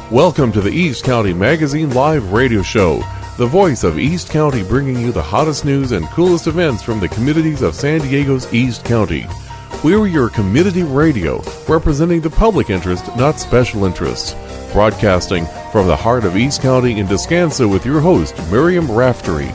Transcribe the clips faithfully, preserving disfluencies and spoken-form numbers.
Welcome to the East County Magazine Live Radio Show, the voice of East County, bringing you the hottest news and coolest events from the communities of San Diego's East County. We're your community radio, representing the public interest, not special interests. Broadcasting from the heart of East County in Descanso with your host, Miriam Raftery.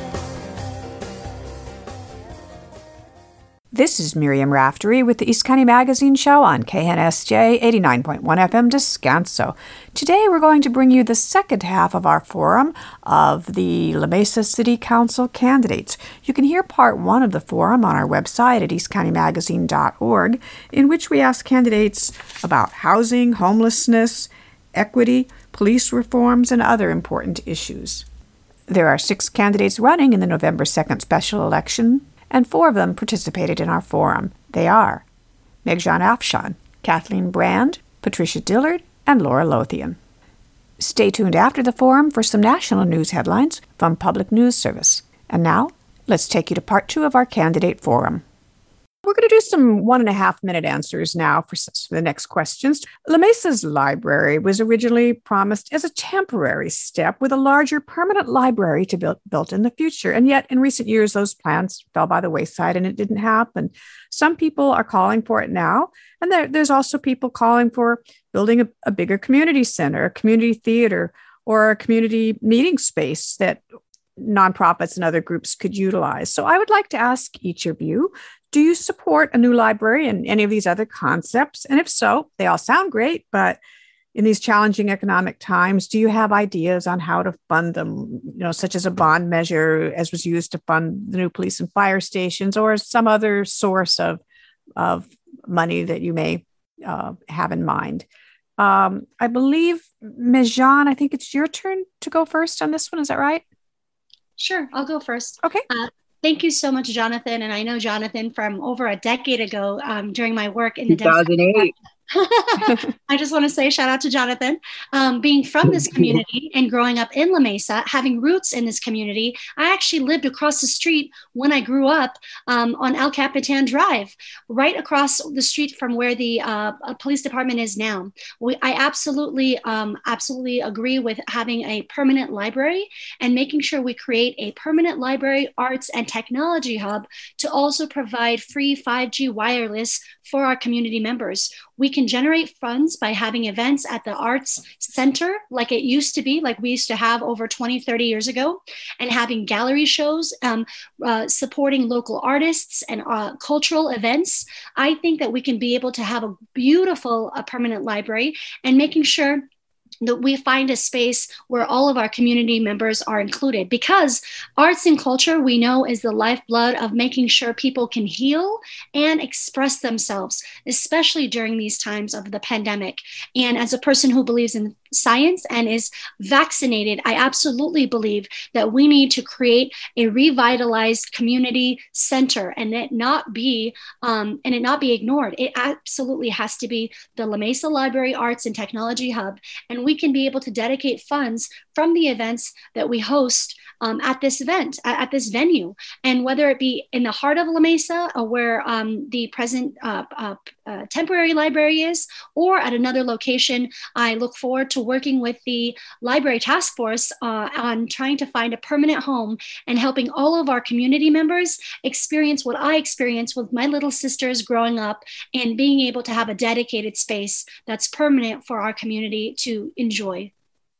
This is Miriam Raftery with the East County Magazine Show on K N S J eighty-nine point one F M Descanso. Today we're going to bring you the second half of our forum of the La Mesa City Council candidates. You can hear part one of the forum on our website at east county magazine dot org, in which we ask candidates about housing, homelessness, equity, police reforms, and other important issues. There are six candidates running in the November second special election, and four of them participated in our forum. They are Megjan Afshan, Kathleen Brand, Patricia Dillard, and Laura Lothian. Stay tuned after the forum for some national news headlines from Public News Service. And now, let's take you to part two of our candidate forum. We're going to do some one and a half minute answers now for the next questions. La Mesa's library was originally promised as a temporary step with a larger permanent library to be built in the future. And yet in recent years, those plans fell by the wayside and it didn't happen. Some people are calling for it now. And there, there's also people calling for building a, a bigger community center, a community theater, or a community meeting space that nonprofits and other groups could utilize. So I would like to ask each of you, do you support a new library and any of these other concepts? And if so, they all sound great, but in these challenging economic times, do you have ideas on how to fund them, you know, such as a bond measure as was used to fund the new police and fire stations, or some other source of, of money that you may uh, have in mind? Um, I believe, Megjan, I think it's your turn to go first on this one. Is that right? Sure, I'll go first. Okay. Uh, thank you so much, Jonathan. And I know Jonathan from over a decade ago um, during my work in the two thousand eight. I just want to say shout out to Jonathan. Um, being from this community and growing up in La Mesa, having roots in this community, I actually lived across the street when I grew up um, on El Capitan Drive, right across the street from where the uh, police department is now. We, I absolutely, um, absolutely agree with having a permanent library and making sure we create a permanent library, arts, and technology hub to also provide free five G wireless for our community members. We can generate funds by having events at the Arts Center like it used to be, like we used to have over twenty, thirty years ago, and having gallery shows, um, uh, supporting local artists and uh, cultural events. I think that we can be able to have a beautiful uh, permanent library and making sure that we find a space where all of our community members are included, because arts and culture, we know, is the lifeblood of making sure people can heal and express themselves, especially during these times of the pandemic. And as a person who believes in science and is vaccinated, I absolutely believe that we need to create a revitalized community center and it not be um, and it not be ignored. It absolutely has to be the La Mesa Library Arts and Technology Hub, and we can be able to dedicate funds from the events that we host Um, at this event, at, at this venue. And whether it be in the heart of La Mesa or where um, the present uh, uh, uh, temporary library is, or at another location, I look forward to working with the Library Task Force uh, on trying to find a permanent home and helping all of our community members experience what I experienced with my little sisters growing up, and being able to have a dedicated space that's permanent for our community to enjoy.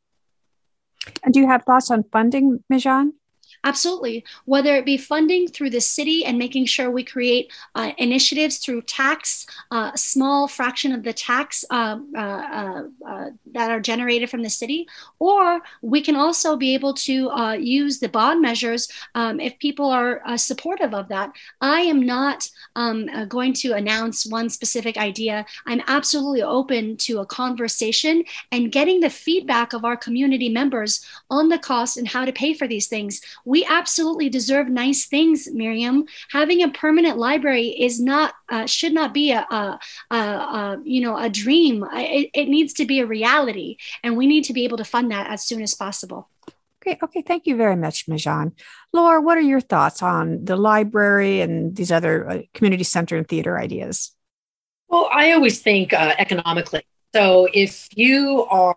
And do you have thoughts on funding, Megjan? Absolutely. Whether it be funding through the city and making sure we create uh, initiatives through tax, uh, a small fraction of the tax uh, uh, uh, uh, that are generated from the city, or we can also be able to uh, use the bond measures um, if people are uh, supportive of that. I am not um, uh, going to announce one specific idea. I'm absolutely open to a conversation and getting the feedback of our community members on the cost and how to pay for these things. We absolutely deserve nice things, Miriam. Having a permanent library is not, uh, should not be a, a, a, a, you know, a dream. It, it needs to be a reality, and we need to be able to fund that as soon as possible. Okay, okay. Thank you very much, Megjan. Laura, what are your thoughts on the library and these other uh, community center and theater ideas? Well, I always think uh, economically. So if you are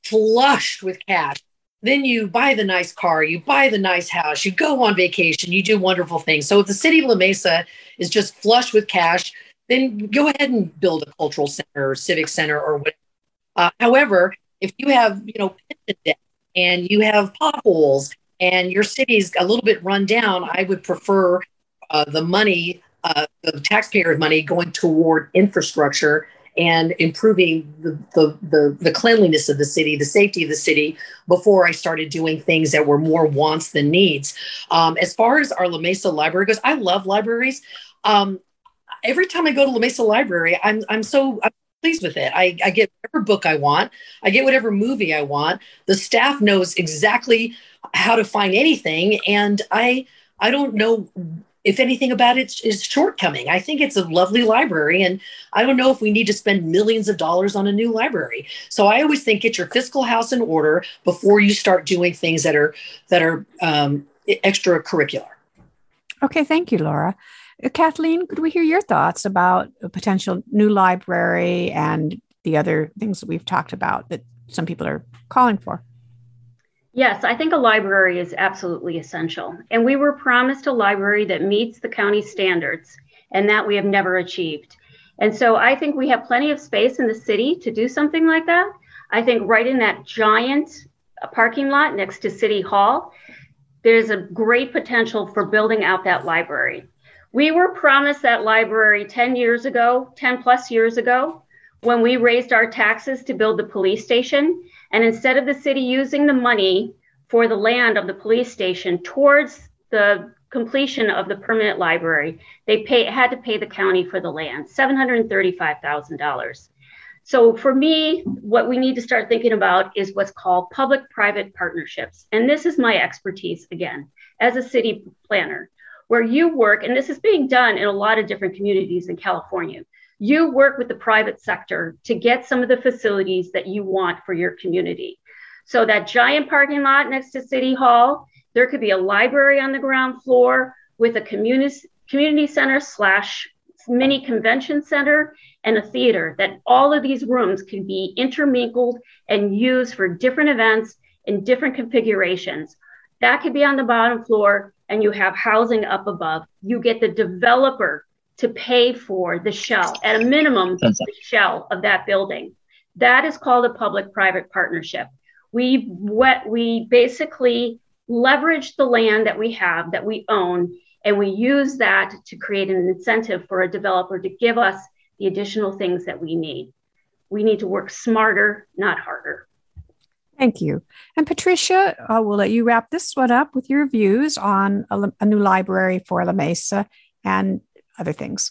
flushed with cash. Then you buy the nice car, you buy the nice house, you go on vacation, you do wonderful things. So if the city of La Mesa is just flush with cash, then go ahead and build a cultural center or civic center or whatever. Uh, however, if you have, you know, pension debt and you have potholes and your city's a little bit run down, I would prefer uh, the money, uh, the taxpayer money going toward infrastructure and improving the, the, the, the cleanliness of the city, the safety of the city, before I started doing things that were more wants than needs. Um, as far as our La Mesa library goes, I love libraries. Um, every time I go to La Mesa Library, I'm I'm so I'm pleased with it. I, I get whatever book I want. I get whatever movie I want. The staff knows exactly how to find anything. And I I don't know if anything about it is shortcoming. I think it's a lovely library. And I don't know if we need to spend millions of dollars on a new library. So I always think get your fiscal house in order before you start doing things that are, that are um, extracurricular. Okay, thank you, Laura. Uh, Kathleen, could we hear your thoughts about a potential new library and the other things that we've talked about that some people are calling for? Yes, I think a library is absolutely essential. And we were promised a library that meets the county standards, and that we have never achieved. And so I think we have plenty of space in the city to do something like that. I think right in that giant parking lot next to City Hall, there's a great potential for building out that library. We were promised that library ten years ago, ten plus years ago, when we raised our taxes to build the police station. And instead of the city using the money for the land of the police station towards the completion of the permanent library, they pay, had to pay the county for the land, seven hundred thirty-five thousand dollars. So for me, what we need to start thinking about is what's called public-private partnerships. And this is my expertise, again, as a city planner, where you work, and this is being done in a lot of different communities in California. You work with the private sector to get some of the facilities that you want for your community. So that giant parking lot next to City Hall, there could be a library on the ground floor with a community, community center slash mini convention center and a theater, that all of these rooms can be intermingled and used for different events in different configurations. That could be on the bottom floor, and you have housing up above. You get the developer to pay for the shell, at a minimum, the shell of that building. That is called a public-private partnership. We, what, we basically leverage the land that we have, that we own, and we use that to create an incentive for a developer to give us the additional things that we need. We need to work smarter, not harder. Thank you. And Patricia, uh, we'll let you wrap this one up with your views on a, a new library for La Mesa and other things.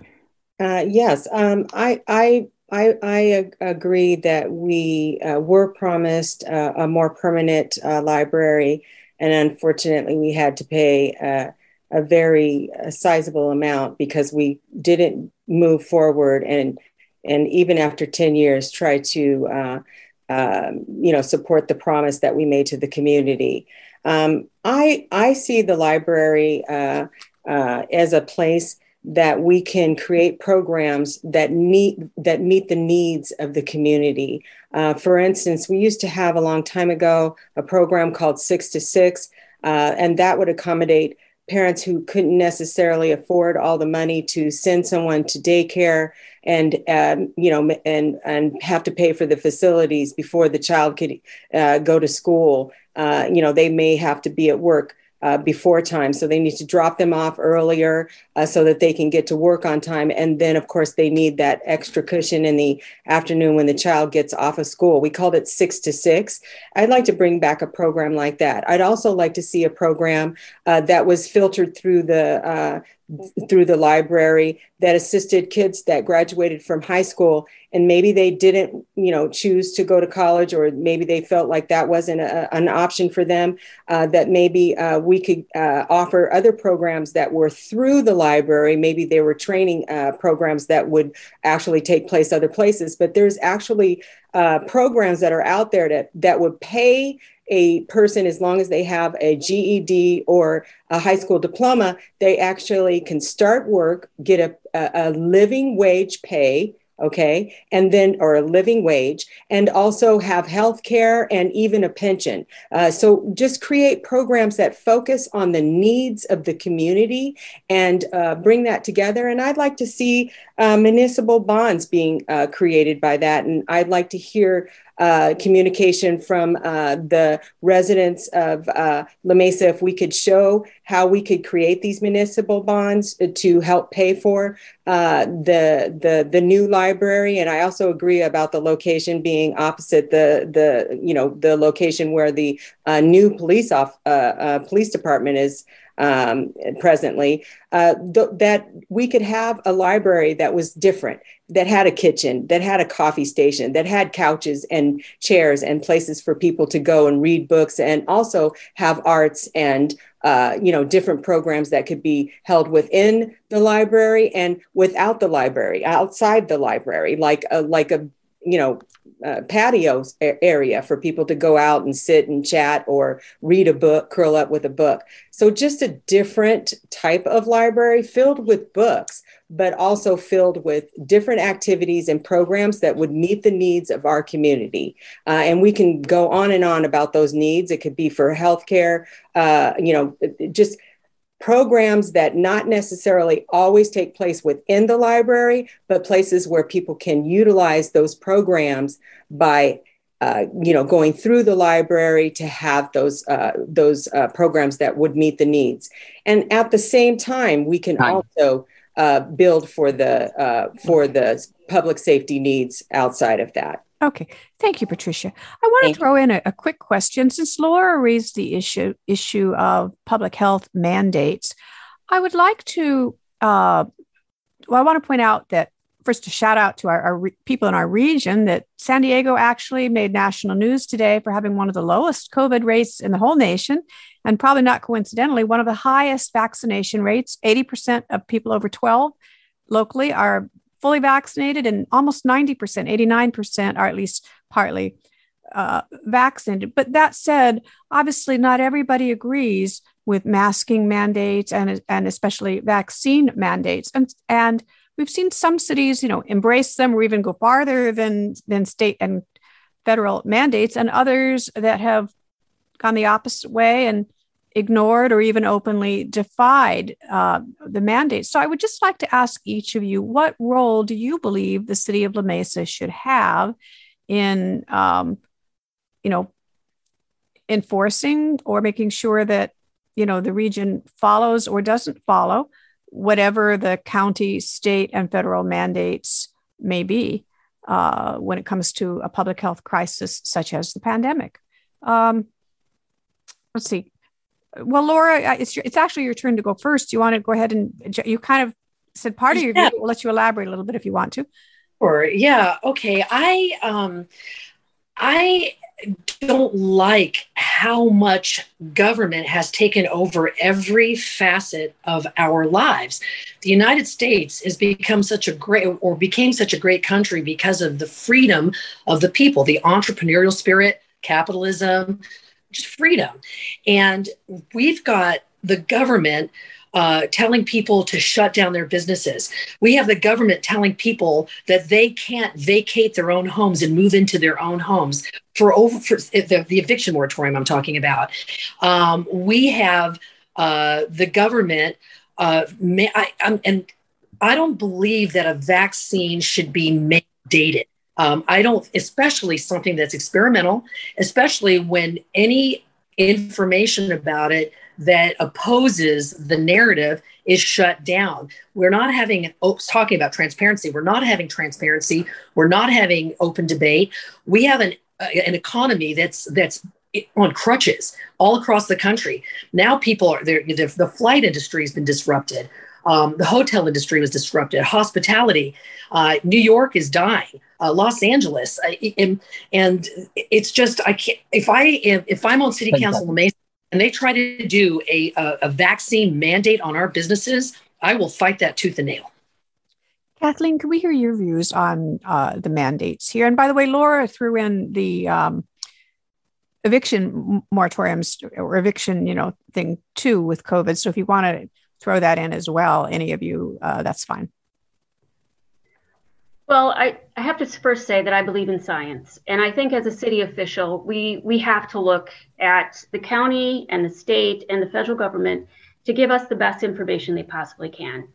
Uh, yes, um, I, I, I, I agree that we uh, were promised uh, a more permanent uh, library, and unfortunately, we had to pay uh, a very uh, sizable amount because we didn't move forward, and and even after ten years, try to uh, uh, you know support the promise that we made to the community. Um, I I see the library uh, uh, as a place that we can create programs that meet that meet the needs of the community. Uh, for instance, we used to have a long time ago a program called Six to Six, uh, and that would accommodate parents who couldn't necessarily afford all the money to send someone to daycare and um, you know and and have to pay for the facilities before the child could uh, go to school. Uh, you know, they may have to be at work Uh, before time. So they need to drop them off earlier uh, so that they can get to work on time. And then, of course, they need that extra cushion in the afternoon when the child gets off of school. We called it Six to Six. I'd like to bring back a program like that. I'd also like to see a program uh, that was filtered through the uh, through the library that assisted kids that graduated from high school and maybe they didn't, you know, choose to go to college, or maybe they felt like that wasn't a, an option for them, uh, that maybe uh, we could uh, offer other programs that were through the library. Maybe there were training uh, programs that would actually take place other places, but there's actually uh, programs that are out there that, that would pay a person, as long as they have a G E D or a high school diploma, they actually can start work, get a, a, a living wage pay okay, and then, or a living wage, and also have health care and even a pension. Uh, so just create programs that focus on the needs of the community and uh, bring that together. And I'd like to see uh, municipal bonds being uh, created by that. And I'd like to hear Uh, communication from uh, the residents of uh, La Mesa, if we could show how we could create these municipal bonds to help pay for uh, the the the new library. And I also agree about the location being opposite the the you know the location where the uh, new police off uh, uh, police department is um, presently. Uh, th- that we could have a library that was different, that had a kitchen, that had a coffee station, that had couches and chairs and places for people to go and read books, and also have arts and uh, you know different programs that could be held within the library and without the library, outside the library, like a like a you know uh, patio area for people to go out and sit and chat or read a book, curl up with a book. So just a different type of library filled with books, but also filled with different activities and programs that would meet the needs of our community. Uh, and we can go on and on about those needs. It could be for healthcare, uh, you know, just programs that not necessarily always take place within the library, but places where people can utilize those programs by Uh, you know, going through the library to have those uh, those uh, programs that would meet the needs. And at the same time, we can Hi. also uh, build for the uh, for the public safety needs outside of that. Okay. Thank you, Patricia. I want Thank to throw in a, a quick question. Since Laura raised the issue issue of public health mandates, I would like to, uh, well, I want to point out that first, a shout out to our, our re- people in our region that San Diego actually made national news today for having one of the lowest COVID rates in the whole nation, and probably not coincidentally, one of the highest vaccination rates. eighty percent of people over twelve locally are fully vaccinated, and almost ninety percent, eighty-nine percent are at least partly uh, vaccinated. But that said, obviously not everybody agrees with masking mandates and, and especially vaccine mandates. And, and we've seen some cities, you know, embrace them or even go farther than, than state and federal mandates, and others that have gone the opposite way and ignored or even openly defied uh, the mandates. So I would just like to ask each of you, what role do you believe the city of La Mesa should have in, um, you know, enforcing or making sure that, you know, the region follows or doesn't follow whatever the county, state, and federal mandates may be uh, when it comes to a public health crisis such as the pandemic? Um, let's see. Well, Laura, it's it's actually your turn to go first. You want to go ahead and you kind of said part of your yeah. view. We'll let you elaborate a little bit if you want to. Sure. Yeah. Okay. I um, I don't like how much government has taken over every facet of our lives. The United States has become such a great, or became such a great country because of the freedom of the people, the entrepreneurial spirit, capitalism, just freedom. And we've got the government uh, telling people to shut down their businesses. We have the government telling people that they can't vacate their own homes and move into their own homes for over for the, the eviction moratorium I'm talking about. Um, we have uh, the government, uh, may, I, I'm, and I don't believe that a vaccine should be mandated. Um, I don't, especially something that's experimental, especially when any information about it that opposes the narrative is shut down. We're not having, oh, talking about transparency, we're not having transparency. We're not having open debate. We have an, uh, an economy that's that's on crutches all across the country. Now people are there. The, the flight industry has been disrupted. Um, the hotel industry was disrupted. Hospitality, uh, New York is dying. Uh, Los Angeles, I, and, and it's just I can't. If I if, if I'm on City Council in La Mesa and they try to do a, a a vaccine mandate on our businesses, I will fight that tooth and nail. Kathleen, can we hear your views on uh, the mandates here? And by the way, Laura threw in the um, eviction moratoriums or eviction, you know, thing too with COVID. So if you want to throw that in as well, any of you, uh, that's fine. Well, I, I have to first say that I believe in science. And I think as a city official, we, we have to look at the county and the state and the federal government to give us the best information they possibly can.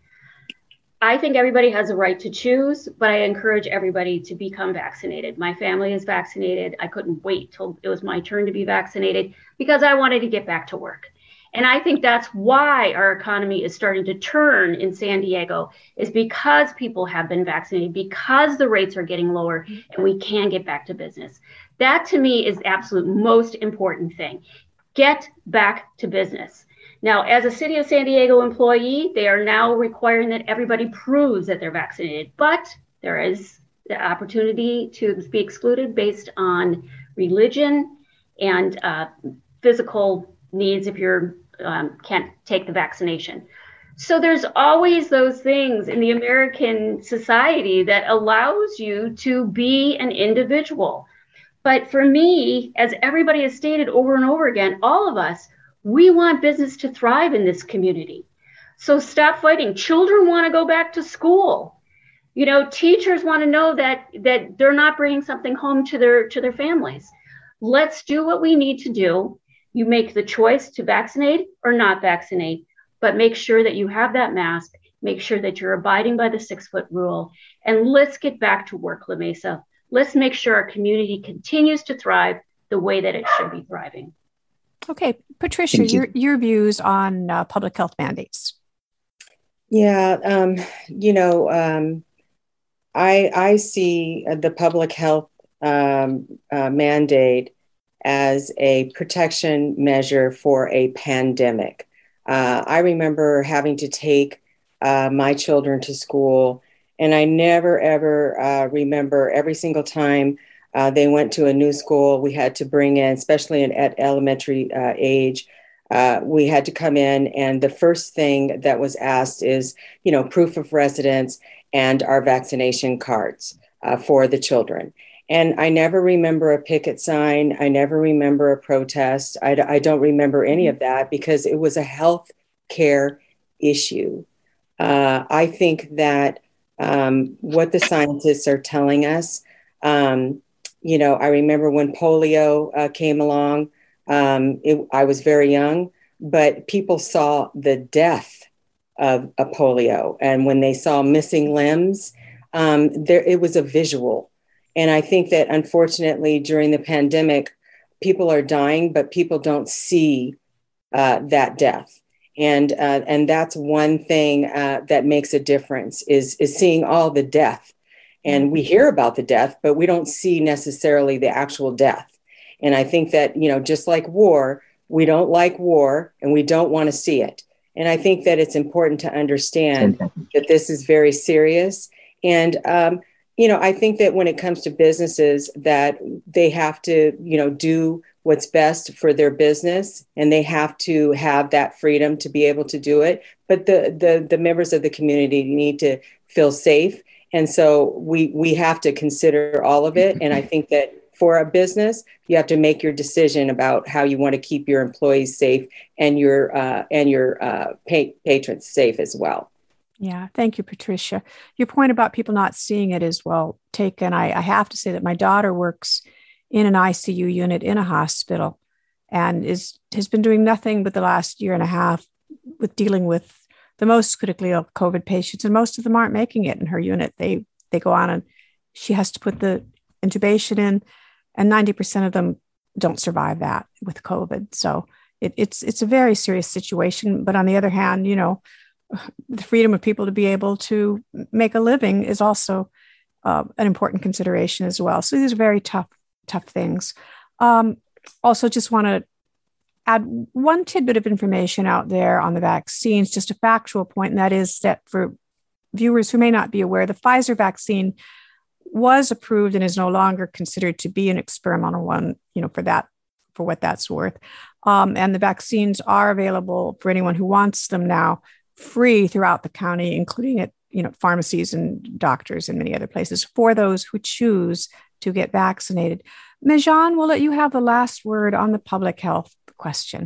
I think everybody has a right to choose, but I encourage everybody to become vaccinated. My family is vaccinated. I couldn't wait till it was my turn to be vaccinated because I wanted to get back to work. And I think that's why our economy is starting to turn in San Diego, is because people have been vaccinated, because the rates are getting lower and we can get back to business. That to me is the absolute most important thing. Get back to business. Now, as a City of San Diego employee, they are now requiring that everybody proves that they're vaccinated, but there is the opportunity to be excluded based on religion and uh, physical needs if you're Um, can't take the vaccination. So there's always those things in the American society that allows you to be an individual. But for me, as everybody has stated over and over again, all of us, we want business to thrive in this community. So stop fighting. Children want to go back to school. You know, teachers want to know that that they're not bringing something home to their to their families. Let's do what we need to do. You make the choice to vaccinate or not vaccinate, but make sure that you have that mask, make sure that you're abiding by the six foot rule, and let's get back to work, La Mesa. Let's make sure our community continues to thrive the way that it should be thriving. Okay, Patricia, you. your, your views on uh, public health mandates. Yeah, um, you know, um, I, I see the public health um, uh, mandate as a protection measure for a pandemic. Uh, I remember having to take uh, my children to school, and I never, ever uh, remember every single time uh, they went to a new school, we had to bring in, especially in, at elementary uh, age, uh, we had to come in, and the first thing that was asked is, you know, proof of residence and our vaccination cards uh, for the children. And I never remember a picket sign. I never remember a protest. I, I don't remember any of that because it was a health care issue. Uh, I think that um, what the scientists are telling us, um, you know, I remember when polio uh, came along, um, it, I was very young, but people saw the death of a polio. And when they saw missing limbs, um, there it was a visual. And I think that unfortunately during the pandemic, people are dying, but people don't see uh, that death. And uh, and that's one thing uh, that makes a difference is, is seeing all the death. And we hear about the death, but we don't see necessarily the actual death. And I think that, you know, just like war, we don't like war and we don't want to see it. And I think that it's important to understand that this is very serious. And um you know, I think that when it comes to businesses that they have to, you know, do what's best for their business and they have to have that freedom to be able to do it. But the the, the members of the community need to feel safe. And so we we have to consider all of it. And I think that for a business, you have to make your decision about how you want to keep your employees safe and your uh, and your uh, pa- patrons safe as well. Yeah, thank you, Patricia. Your point about people not seeing it is well taken. I, I have to say that my daughter works in an I C U unit in a hospital and is has been doing nothing but the last year and a half with dealing with the most critically ill COVID patients, and most of them aren't making it in her unit. They they go on and she has to put the intubation in, and ninety percent of them don't survive that with COVID. So it, it's it's a very serious situation. But on the other hand, you know, the freedom of people to be able to make a living is also uh, an important consideration as well. So these are very tough, tough things. Um, also, just want to add one tidbit of information out there on the vaccines, just a factual point, and that is that for viewers who may not be aware, the Pfizer vaccine was approved and is no longer considered to be an experimental one, you know, for that, for what that's worth. Um, and the vaccines are available for anyone who wants them now, free throughout the county, including at, you know, pharmacies and doctors and many other places for those who choose to get vaccinated. Mejan, we'll let you have the last word on the public health question.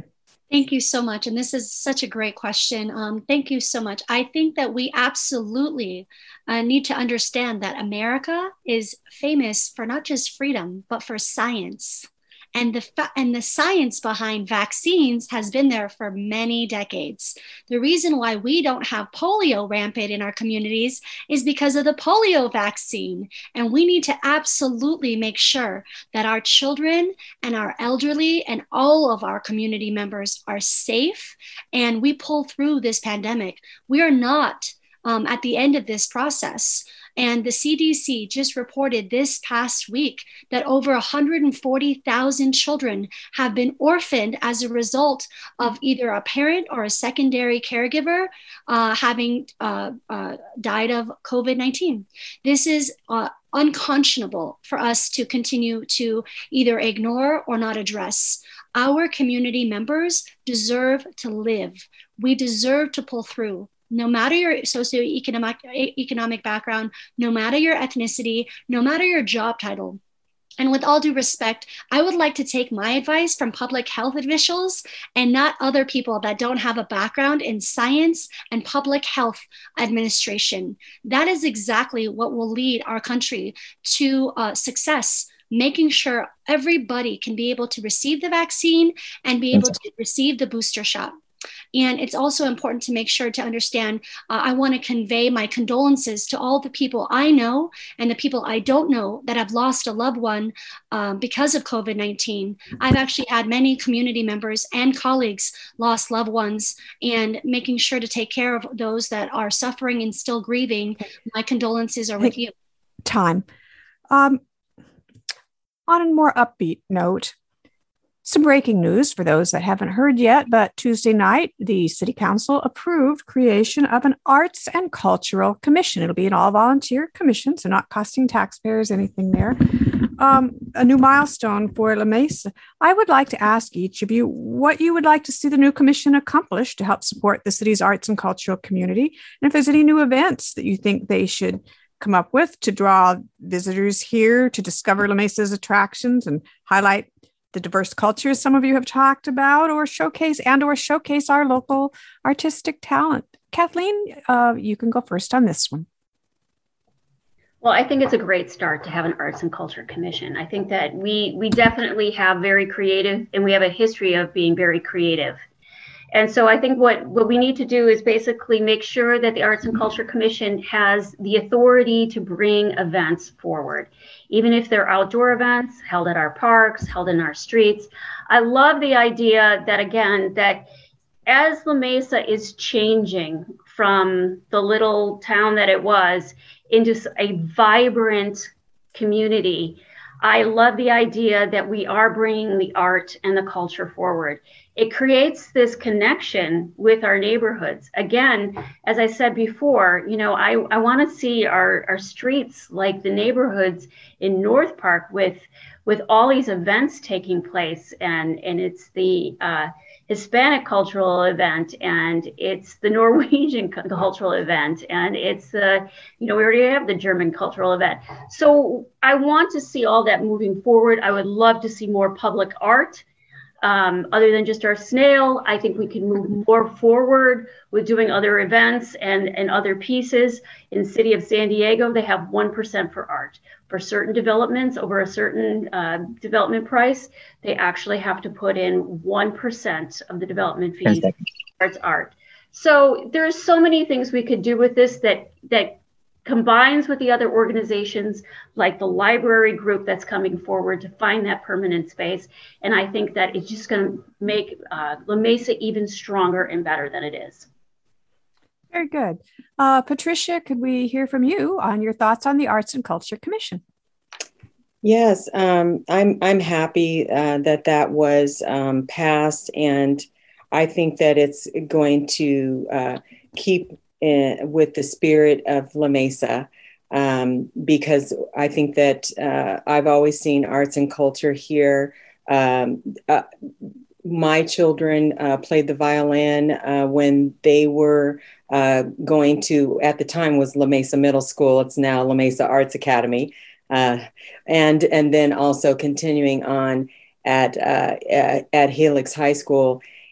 Thank you so much. And this is such a great question. Um, thank you so much. I think that we absolutely uh, need to understand that America is famous for not just freedom, but for science. And the, fa- and the science behind vaccines has been there for many decades. The reason why we don't have polio rampant in our communities is because of the polio vaccine. And we need to absolutely make sure that our children and our elderly and all of our community members are safe and we pull through this pandemic. We are not um, at the end of this process. And the C D C just reported this past week that over one hundred forty thousand children have been orphaned as a result of either a parent or a secondary caregiver uh, having uh, uh, died of COVID nineteen. This is uh, unconscionable for us to continue to either ignore or not address. Our community members deserve to live. We deserve to pull through. No matter your socioeconomic economic background, no matter your ethnicity, no matter your job title. And with all due respect, I would like to take my advice from public health officials and not other people that don't have a background in science and public health administration. That is exactly what will lead our country to uh, success, making sure everybody can be able to receive the vaccine and be able to receive the booster shot. And it's also important to make sure to understand, uh, I want to convey my condolences to all the people I know and the people I don't know that have lost a loved one um, because of COVID nineteen. I've actually had many community members and colleagues lost loved ones, and making sure to take care of those that are suffering and still grieving. My condolences are with you. Time. Um, on a more upbeat note, some breaking news for those that haven't heard yet, but Tuesday night, the City Council approved creation of an Arts and Cultural Commission. It'll be an all-volunteer commission, so not costing taxpayers anything there. Um, a new milestone for La Mesa. I would like to ask each of you what you would like to see the new commission accomplish to help support the city's arts and cultural community, and if there's any new events that you think they should come up with to draw visitors here to discover La Mesa's attractions and highlight the diverse cultures some of you have talked about, or showcase and or showcase our local artistic talent. Kathleen, uh, you can go first on this one. Well, I think it's a great start to have an Arts and Culture Commission. I think that we we definitely have very creative, and we have a history of being very creative. And so I think what, what we need to do is basically make sure that the Arts and Culture Commission has the authority to bring events forward, even if they're outdoor events held at our parks, held in our streets. I love the idea that, again, that as La Mesa is changing from the little town that it was into a vibrant community, I love the idea that we are bringing the art and the culture forward. It creates this connection with our neighborhoods. Again, as I said before, you know, I, I want to see our, our streets like the neighborhoods in North Park with with all these events taking place. And, and it's the uh, Hispanic cultural event, and it's the Norwegian cultural event, and it's the, you know, we already have the German cultural event. So I want to see all that moving forward. I would love to see more public art. Um, other than just our snail, I think we can move more forward with doing other events and, and other pieces. In the city of San Diego, they have one percent for art. For certain developments over a certain uh, development price, they actually have to put in one percent of the development fee towards art. So there's so many things we could do with this that that combines with the other organizations like the library group that's coming forward to find that permanent space. And I think that it's just going to make uh, La Mesa even stronger and better than it is. Very good. Uh, Patricia, could we hear from you on your thoughts on the Arts and Culture Commission? Yes, um, I'm I'm happy uh, that that was um, passed, and I think that it's going to uh, keep in, with the spirit of La Mesa, um, because I think that uh, I've always seen arts and culture here. Um, uh, my children uh, played the violin uh, when they were uh, going to, at the time was La Mesa Middle School. It's now La Mesa Arts Academy. Uh, and and then also continuing on at uh, at, at Helix High School.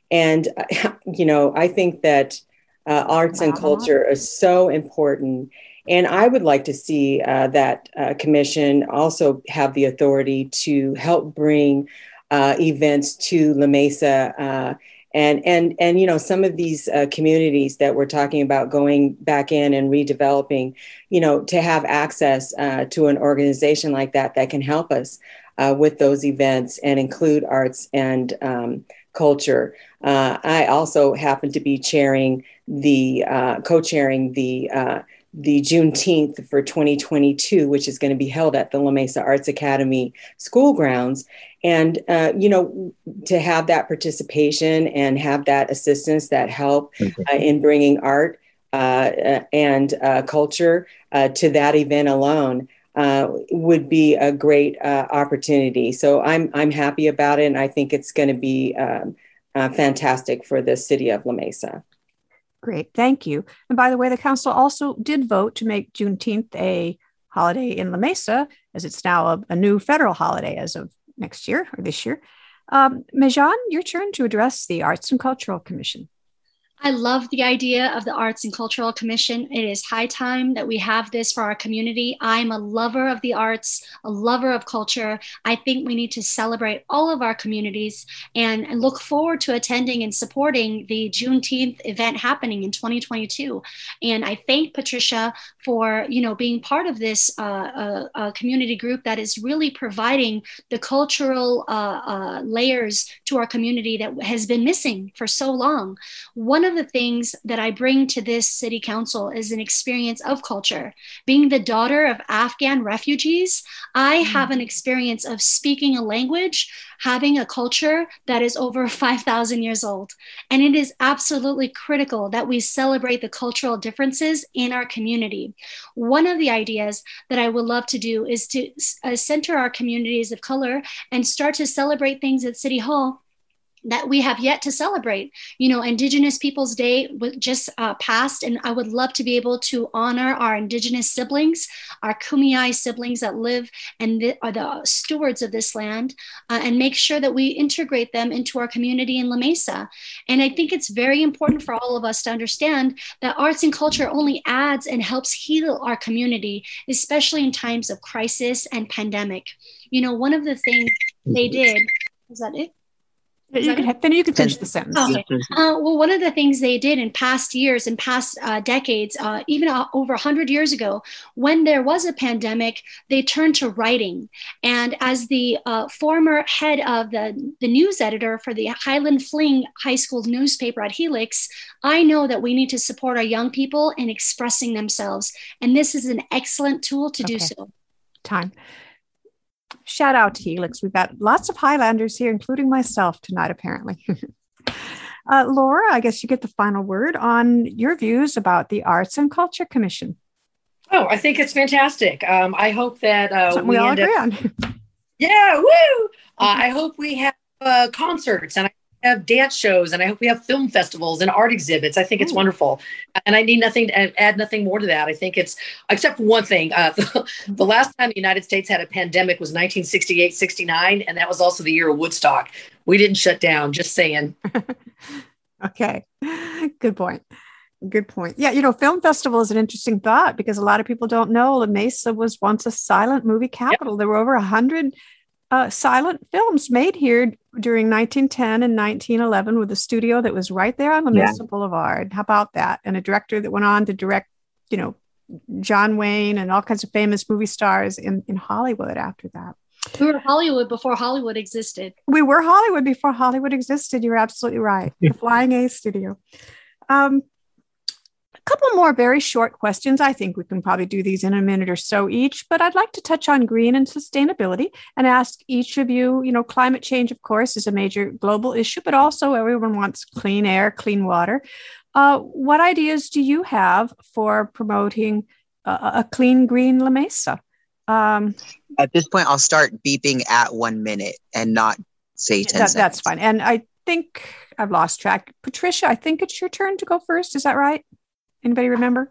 And, you know, I think that uh, arts and culture is so important. And I would like to see uh, that uh, commission also have the authority to help bring uh, events to La Mesa. Uh, and, and, and, you know, some of these uh, communities that we're talking about going back in and redeveloping, you know, to have access uh, to an organization like that that can help us uh, with those events and include arts and um, culture. Uh, I also happen to be chairing the, uh, co-chairing the, uh, the Juneteenth for twenty twenty-two, which is going to be held at the La Mesa Arts Academy school grounds. And, uh, you know, to have that participation and have that assistance, that help uh, in bringing art uh, and uh, culture uh, to that event alone uh, would be a great uh, opportunity. So I'm, I'm happy about it. And I think it's going to be um, uh, fantastic for the city of La Mesa. Great, thank you. And by the way, the council also did vote to make Juneteenth a holiday in La Mesa, as it's now a, a new federal holiday as of next year or this year. Um, Mejan, your turn to address the Arts and Cultural Commission. I love the idea of the Arts and Cultural Commission. It is high time that we have this for our community. I'm a lover of the arts, a lover of culture. I think we need to celebrate all of our communities and, and look forward to attending and supporting the Juneteenth event happening in twenty twenty-two. And I thank Patricia for, you know, being part of this uh, uh, uh, community group that is really providing the cultural uh, uh, layers to our community that has been missing for so long. One of the things that I bring to this city council is an experience of culture. Being the daughter of Afghan refugees, I have an experience of speaking a language, having a culture that is over five thousand years old. And it is absolutely critical that we celebrate the cultural differences in our community. One of the ideas that I would love to do is to uh, center our communities of color and start to celebrate things at City Hall that we have yet to celebrate. You know, Indigenous Peoples Day just uh, passed, and I would love to be able to honor our Indigenous siblings, our Kumeyaay siblings that live and th- are the stewards of this land, uh, and make sure that we integrate them into our community in La Mesa. And I think it's very important for all of us to understand that arts and culture only adds and helps heal our community, especially in times of crisis and pandemic. You know, one of the things they did, is that it? You can, then you can finish the sentence. Okay. Uh, well, one of the things they did in past years and past uh, decades, uh, even uh, over one hundred years ago, when there was a pandemic, they turned to writing. And as the uh, former head of the, the news editor for the Highland Fling High School newspaper at Helix, I know that we need to support our young people in expressing themselves. And this is an excellent tool to okay. do so. Time. Shout out to Helix. We've got lots of Highlanders here, including myself tonight, apparently. uh, Laura, I guess you get the final word on your views about the Arts and Culture Commission. Oh, I think it's fantastic. Um, I hope that uh, Something we, we all agree up, on. Yeah, woo! Uh, I hope we have uh, concerts and I have dance shows and I hope we have film festivals and art exhibits. I think it's Ooh. wonderful. And I need nothing to add nothing more to that. I think it's, except for one thing, uh, the, the last time the United States had a pandemic was nineteen sixty-eight sixty-nine. And that was also the year of Woodstock. We didn't shut down, just saying. Okay. Good point. Good point. Yeah, you know, film festival is an interesting thought because a lot of people don't know La Mesa was once a silent movie capital. Yep. There were over a hundred Uh, silent films made here during nineteen ten and nineteen eleven with a studio that was right there on La Mesa yeah. Boulevard. How about that? And a director that went on to direct, you know, John Wayne and all kinds of famous movie stars in, in Hollywood after that. We were Hollywood before Hollywood existed. We were Hollywood before Hollywood existed. You're absolutely right. The Flying A studio. Um, A couple more very short questions. I think we can probably do these in a minute or so each, but I'd like to touch on green and sustainability and ask each of you, you know, climate change, of course, is a major global issue, but also everyone wants clean air, clean water. Uh, what ideas do you have for promoting a, a clean, green La Mesa? Um, At this point, I'll start beeping at one minute and not say ten that, seconds. That's fine. And I think I've lost track. Patricia, I think it's your turn to go first. Is that right? Anybody remember?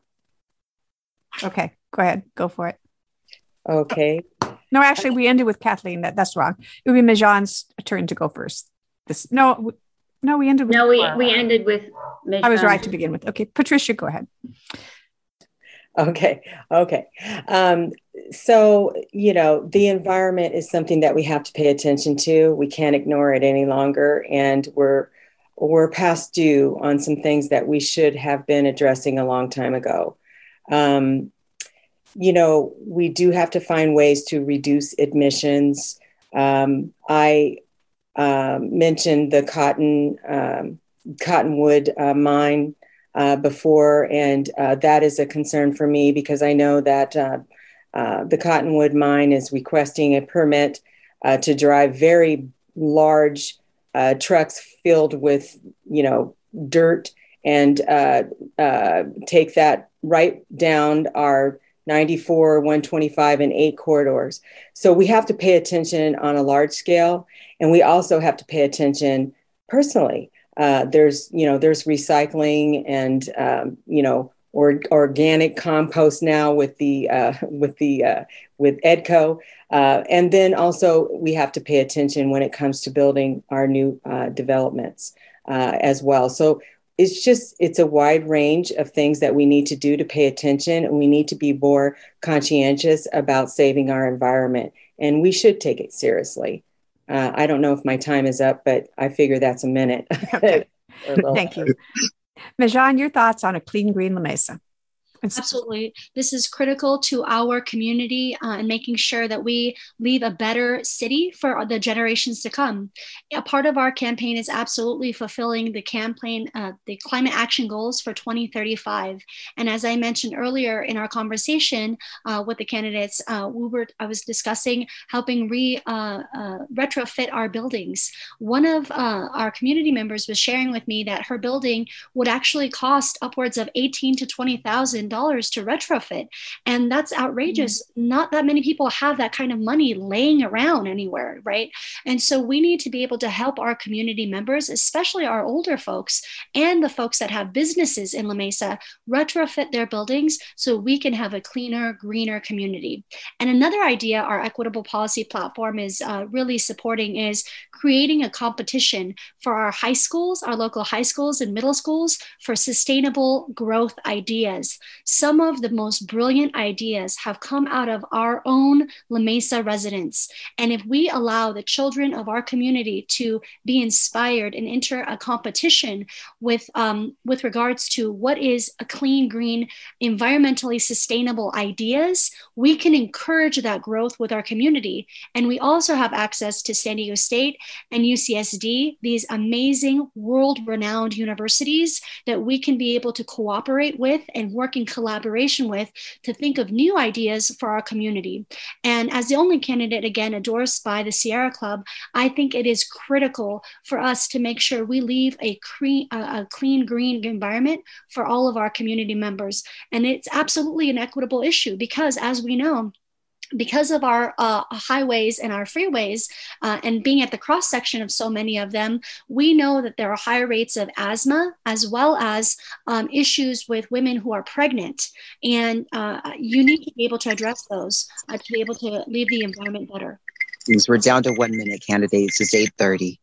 Okay, go ahead. Go for it. Okay. No, actually, we ended with Kathleen. That, that's wrong. It would be Mejan's turn to go first. This no, No, we ended with No, we, Laura. we ended with I was right to begin with. Okay, Patricia, go ahead. Okay. Okay. Um, so, you know, the environment is something that we have to pay attention to. We can't ignore it any longer. And we're, we're past due on some things that we should have been addressing a long time ago. Um, you know, we do have to find ways to reduce emissions. Um, I um, mentioned the cotton, um, cottonwood uh, mine Uh, before, and uh, that is a concern for me because I know that uh, uh, the Cottonwood mine is requesting a permit uh, to drive very large uh, trucks filled with, you know, dirt and uh, uh, take that right down our ninety-four, one twenty-five, and eight corridors. So we have to pay attention on a large scale, and we also have to pay attention personally. Uh, there's, you know, there's recycling and, um, you know, or organic compost now with the, uh, with the, uh, with EDCO. Uh, and then also we have to pay attention when it comes to building our new uh, developments uh, as well. So it's just, it's a wide range of things that we need to do to pay attention. And we need to be more conscientious about saving our environment. And we should take it seriously. Uh, I don't know if my time is up, but I figure that's a minute. Okay. Thank you. Mejan, your thoughts on a clean, green La Mesa? Absolutely. This is critical to our community uh, and making sure that we leave a better city for the generations to come. A part of our campaign is absolutely fulfilling the campaign, uh, the climate action goals for twenty thirty-five. And as I mentioned earlier in our conversation uh, with the candidates, uh, we were I was discussing helping re uh, uh, retrofit our buildings. One of uh, our community members was sharing with me that her building would actually cost upwards of eighteen to twenty thousand dollars to retrofit. And that's outrageous. Mm-hmm. Not that many people have that kind of money laying around anywhere, right? And so we need to be able to help our community members, especially our older folks and the folks that have businesses in La Mesa, retrofit their buildings so we can have a cleaner, greener community. And another idea our equitable policy platform is uh, really supporting is creating a competition for our high schools, our local high schools and middle schools for sustainable growth ideas. Some of the most brilliant ideas have come out of our own La Mesa residents. And if we allow the children of our community to be inspired and enter a competition with, um, with regards to what is a clean, green, environmentally sustainable ideas, we can encourage that growth with our community. And we also have access to San Diego State and U C S D, these amazing world-renowned universities that we can be able to cooperate with and work in collaboration with to think of new ideas for our community. And as the only candidate, again, endorsed by the Sierra Club, I think it is critical for us to make sure we leave a, cre- a clean, green environment for all of our community members. And it's absolutely an equitable issue because, as we know, because of our uh, highways and our freeways uh, and being at the cross section of so many of them, we know that there are higher rates of asthma as well as um, issues with women who are pregnant. And uh, you need to be able to address those uh, to be able to leave the environment better. We're down to one minute, candidates. It's eight thirty.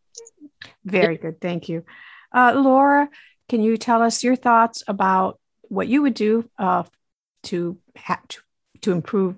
Very good. Thank you. Uh, Laura, can you tell us your thoughts about what you would do uh, to, ha- to, to improve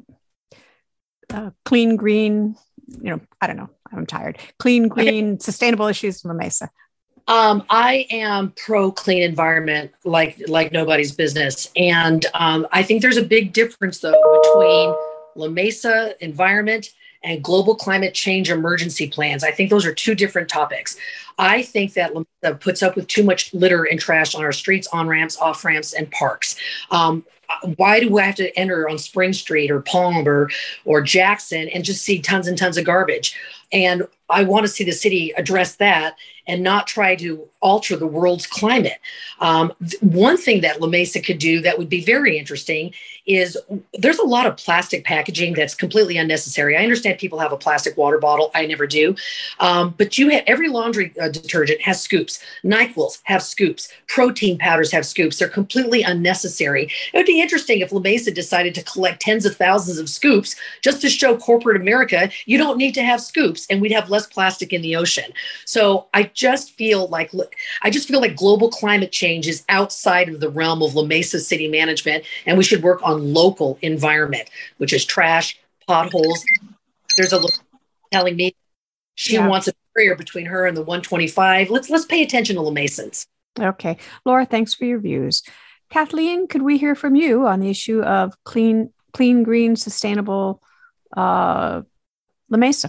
Uh, clean, green, you know, I don't know. I'm tired. Clean, green, sustainable issues in La Mesa. Um, I am pro clean environment, like like nobody's business, and um, I think there's a big difference though between La Mesa environment and global climate change emergency plans. I think those are two different topics. I think that La Mesa puts up with too much litter and trash on our streets, on ramps, off ramps, and parks. Um, Why do we have to enter on Spring Street or Palm or, or Jackson and just see tons and tons of garbage? And I want to see the city address that and not try to alter the world's climate. Um, th- one thing that La Mesa could do that would be very interesting is there's a lot of plastic packaging that's completely unnecessary. I understand people have a plastic water bottle. I never do. Um, but you have every laundry uh, detergent has scoops. NyQuils have scoops. Protein powders have scoops. They're completely unnecessary. It would be interesting if La Mesa decided to collect tens of thousands of scoops just to show corporate America you don't need to have scoops and we'd have less plastic in the ocean. So I just feel like I just feel like global climate change is outside of the realm of La Mesa city management, and we should work on local environment, which is trash, potholes. There's a look telling me she yeah. wants a barrier between her and the one twenty-five. Let's let's pay attention to La Mesans. Okay. Laura, thanks for your views. Kathleen, could we hear from you on the issue of clean, clean, green, sustainable uh, La Mesa?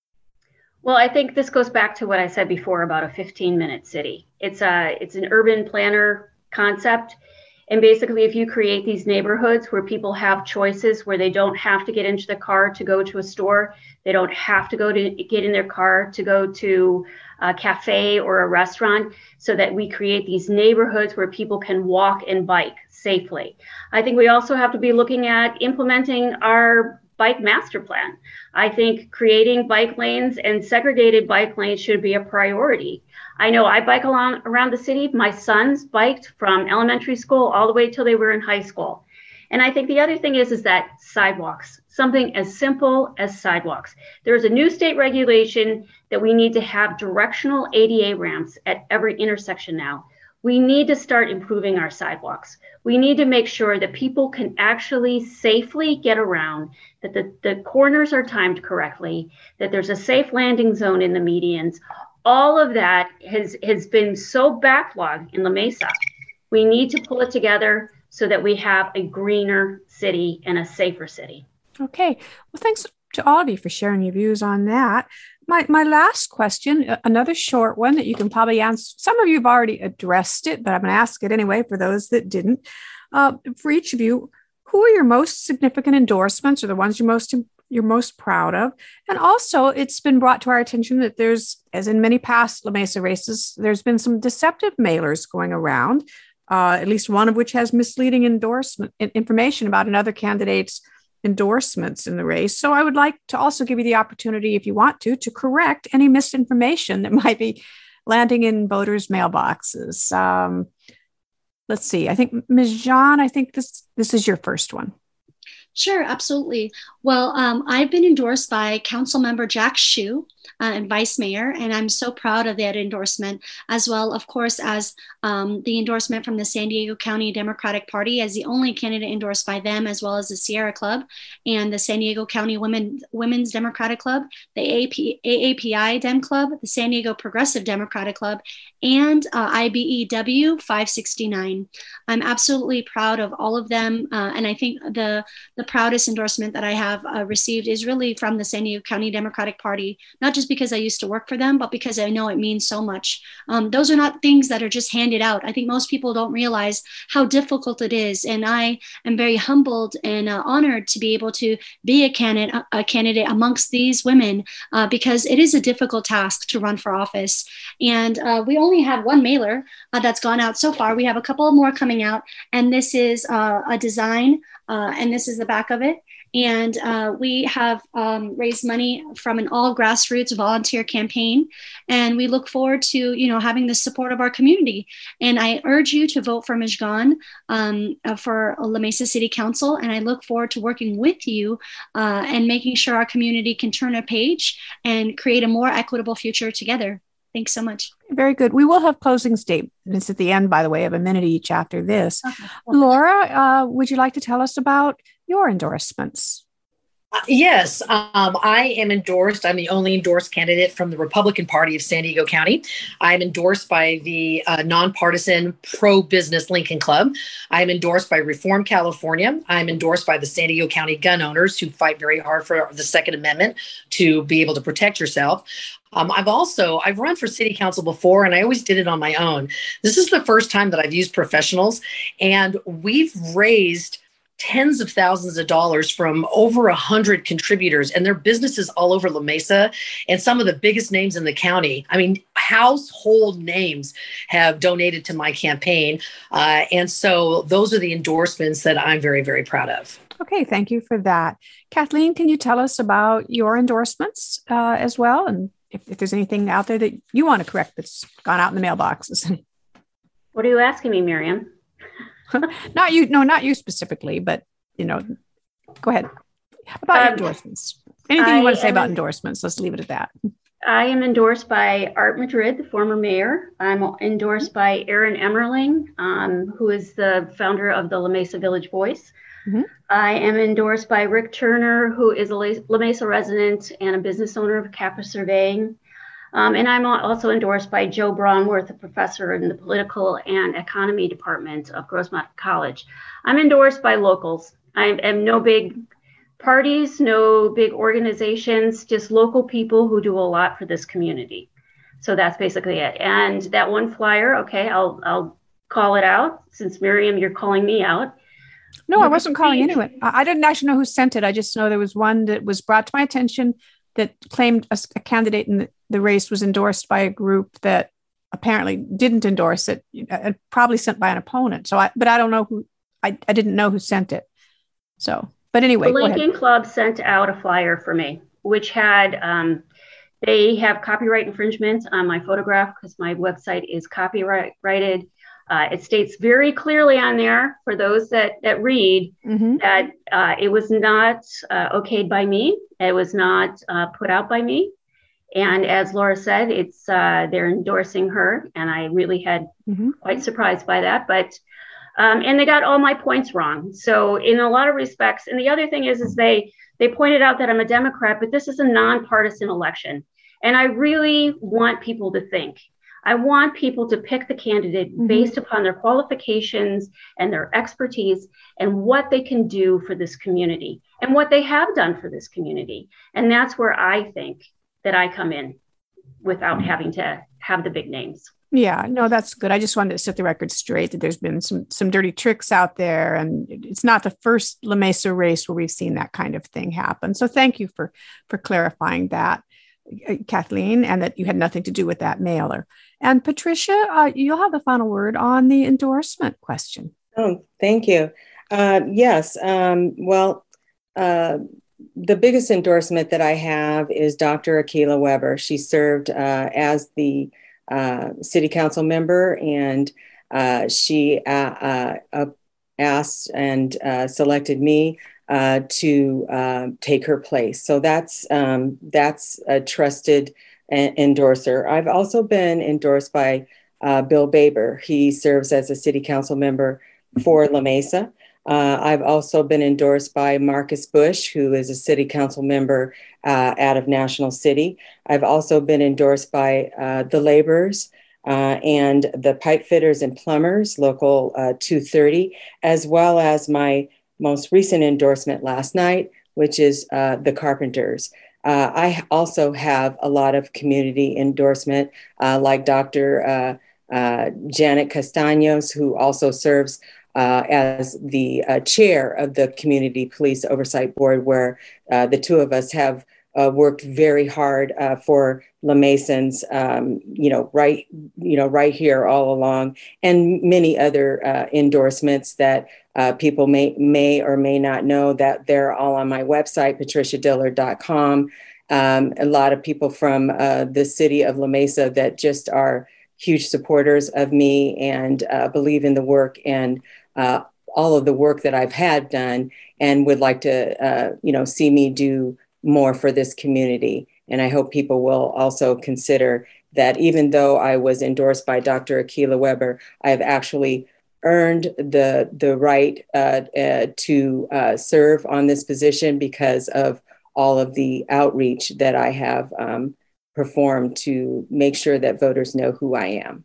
Well, I think this goes back to what I said before about a fifteen-minute city. It's a it's an urban planner concept. And basically, if you create these neighborhoods where people have choices, where they don't have to get into the car to go to a store, they don't have to go to get in their car to go to a cafe or a restaurant, so that we create these neighborhoods where people can walk and bike safely. I think we also have to be looking at implementing our bike master plan. I think creating bike lanes and segregated bike lanes should be a priority. I know I bike along around the city. My sons biked from elementary school all the way till they were in high school. And I think the other thing is, is that sidewalks, something as simple as sidewalks. There is a new state regulation that we need to have directional A D A ramps at every intersection now. We need to start improving our sidewalks. We need to make sure that people can actually safely get around, that the, the corners are timed correctly, that there's a safe landing zone in the medians. All of that has, has been so backlogged in La Mesa. We need to pull it together so that we have a greener city and a safer city. Okay. Well, thanks to all of you for sharing your views on that. My my last question, another short one that you can probably answer. Some of you have already addressed it, but I'm going to ask it anyway for those that didn't. Uh, for each of you, who are your most significant endorsements, or the ones you're most you're most proud of? And also, it's been brought to our attention that there's, as in many past La Mesa races, there's been some deceptive mailers going around, uh, at least one of which has misleading endorsement information about another candidate's endorsements in the race. So I would like to also give you the opportunity, if you want to, to correct any misinformation that might be landing in voters' mailboxes. Um, let's see. I think Miz Jean, I think this this is your first one. Sure, absolutely. Well, um, I've been endorsed by Councilmember Jack Hsu uh, and Vice Mayor, and I'm so proud of that endorsement, as well, of course, as um, the endorsement from the San Diego County Democratic Party as the only candidate endorsed by them, as well as the Sierra Club and the San Diego County Women, Women's Democratic Club, the A A P I Dem Club, the San Diego Progressive Democratic Club, and uh, I B E W five sixty-nine. I'm absolutely proud of all of them, uh, and I think the the proudest endorsement that I have uh, received is really from the San Diego County Democratic Party, not just because I used to work for them, but because I know it means so much. Um, those are not things that are just handed out. I think most people don't realize how difficult it is, and I am very humbled and uh, honored to be able to be a candidate, a candidate amongst these women, uh, because it is a difficult task to run for office. And uh, we only have one mailer uh, that's gone out so far. We have a couple more coming out, and this is uh, a design, uh, and this is the back of it. And uh, we have um, raised money from an all grassroots volunteer campaign. And we look forward to, you know, having the support of our community. And I urge you to vote for Miz Jean um, uh, for La Mesa City Council. And I look forward to working with you uh, and making sure our community can turn a page and create a more equitable future together. Thanks so much. Very good. We will have closing statements at the end, by the way, of a minute each after this. Okay. Laura, uh, would you like to tell us about your endorsements? Uh, yes, um, I am endorsed. I'm the only endorsed candidate from the Republican Party of San Diego County. I'm endorsed by the uh, nonpartisan pro-business Lincoln Club. I'm endorsed by Reform California. I'm endorsed by the San Diego County gun owners, who fight very hard for the Second Amendment to be able to protect yourself. Um, I've also, I've run for city council before, and I always did it on my own. This is the first time that I've used professionals, and we've raised tens of thousands of dollars from over a hundred contributors, and their businesses all over La Mesa, and some of the biggest names in the county. I mean, household names have donated to my campaign. Uh, and so those are the endorsements that I'm very, very proud of. Okay, thank you for that. Kathleen, can you tell us about your endorsements uh, as well? And if, if there's anything out there that you want to correct that's gone out in the mailboxes. What are you asking me, Miriam? Not you, no, not you specifically, but, you know, go ahead. About um, endorsements. Anything I you want to say about endorsements, let's leave it at that. I am endorsed by Art Madrid, the former mayor. I'm endorsed by Aaron Emmerling, um, who is the founder of the La Mesa Village Voice. Mm-hmm. I am endorsed by Rick Turner, who is a La Mesa resident and a business owner of Kappa Surveying. Um, and I'm also endorsed by Joe Braunworth, a professor in the political and economy department of Grossmont College. I'm endorsed by locals. I am no big parties, no big organizations, just local people who do a lot for this community. So that's basically it. And that one flyer, okay, I'll I'll call it out since Miriam, you're calling me out. No, I wasn't calling anyone. I didn't actually know who sent it. I just know there was one that was brought to my attention that claimed a, a candidate in the, the race was endorsed by a group that apparently didn't endorse it, uh, probably sent by an opponent. So I, but I don't know who, I, I didn't know who sent it. So. But anyway, the Lincoln Club sent out a flyer for me, which had, um, they have copyright infringement on my photograph because my website is copyrighted. Uh, it states very clearly on there for those that, that read mm-hmm. that uh, it was not uh, okayed by me. It was not uh, put out by me. And as Laura said, it's uh, they're endorsing her. And I really had mm-hmm. quite surprised by that. But Um, and they got all my points wrong. So in a lot of respects, and the other thing is, is they they pointed out that I'm a Democrat, but this is a nonpartisan election. And I really want people to think. I want people to pick the candidate mm-hmm. based upon their qualifications and their expertise and what they can do for this community and what they have done for this community. And that's where I think that I come in without having to have the big names. Yeah, no, that's good. I just wanted to set the record straight that there's been some some dirty tricks out there, and it's not the first La Mesa race where we've seen that kind of thing happen. So thank you for for clarifying that, Kathleen, and that you had nothing to do with that mailer. And Patricia, uh, you'll have the final word on the endorsement question. Oh, thank you. Uh, yes, um, well, uh, the biggest endorsement that I have is Doctor Akilah Weber. She served uh, as the Uh, city council member, and uh, she uh, uh, asked and uh, selected me uh, to uh, take her place. So that's um, that's a trusted a- endorser. I've also been endorsed by uh, Bill Baber. He serves as a city council member for La Mesa. Uh, I've also been endorsed by Marcus Bush, who is a city council member uh, out of National City. I've also been endorsed by uh, the laborers uh, and the pipe fitters and plumbers, Local uh, two thirty, as well as my most recent endorsement last night, which is uh, the carpenters. Uh, I also have a lot of community endorsement, uh, like Doctor Uh, uh, Janet Castaños, who also serves Uh, as the uh, chair of the Community Police Oversight Board, where uh, the two of us have uh, worked very hard uh, for La Mesans, um, you know, right, you know, right here all along, and many other uh, endorsements that uh, people may may or may not know that they're all on my website, patricia dillard dot com. Um, a lot of people from uh, the city of La Mesa that just are huge supporters of me and uh, believe in the work and uh, all of the work that I've had done, and would like to, uh, you know, see me do more for this community. And I hope people will also consider that even though I was endorsed by Doctor Akilah Weber, I have actually earned the the right uh, uh, to uh, serve on this position because of all of the outreach that I have um, performed to make sure that voters know who I am.